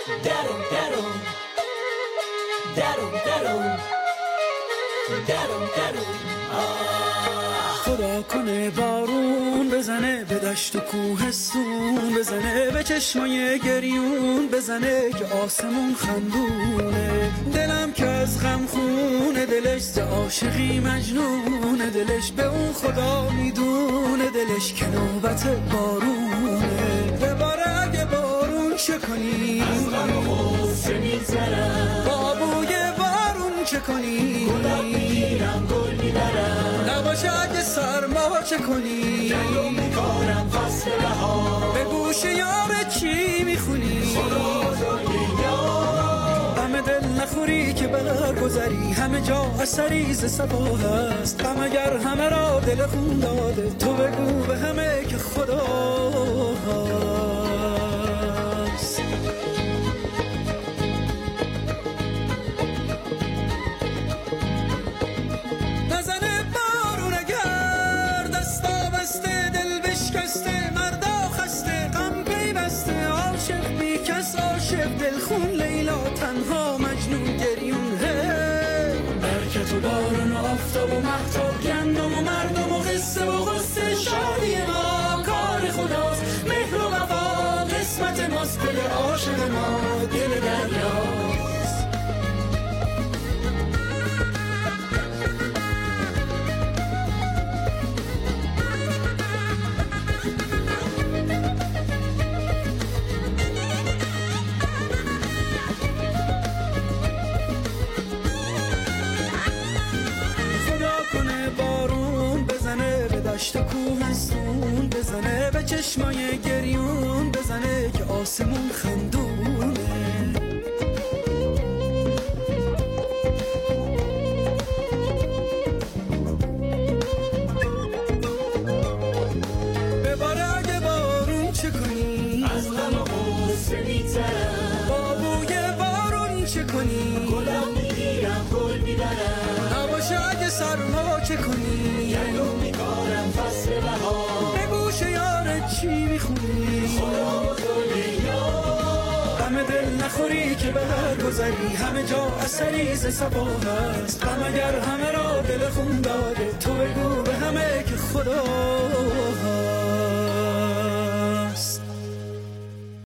درم درم درم درم درم درم خدا کنه بارون بزنه به دشت و کوهستون، بزنه به چشمای گریون، بزنه که آسمون خندونه. دلم که از غم خونه، دلش ز عاشقی مجنونه، دلش به اون خدا میدونه، دلش که نوبت بارونه. بباره اگه بارون چه کنی، از غم و غصه میگذرم. بابوی بارون چه کنی، گلم میگیرم گل میبرم. نباشه اگه سرما چه کنی، جلو میکارم فصل بهار. به گوش یار چی میخونی، خدا یار. همه دل نخوری که برگذری، همه جا اثری ز صفا هست. غم اگر همه را دل خون داده، تو بگو به همه که خدا هست. نزنه بارون اگر دستا بسته، دل بشکسته، مردا خسته، غم پیوسته، عاشق بی کس، عاشق دل خون، لیلا تنها، مجنون گریون. برکت و بارون و آفتاب و مهتاب، گندم و مردم و قصه و غصه، شادی ما کار خداست، مهر و وفا قسمت ماست، دل عاشق ما دل دریاست. دشت و کوهستون، بزنه به چشمای گریون، بزنه که آسمون خندونه. بباره اگه بارون چه کنی، از غم و غصه میگذرم. بابوی بارون چه کنی، گلم میگیرم گل میبرم. نباشه اگه سرما چه کنی، جلو میکارم فصل بهار. به گوش یارت چی میخونی، خدا یار. همه دل نخوری که برگذری، همه جا اثری ز صفا هست. غم اگر همه را دل خون داده، تو بگو به همه که خدا هست.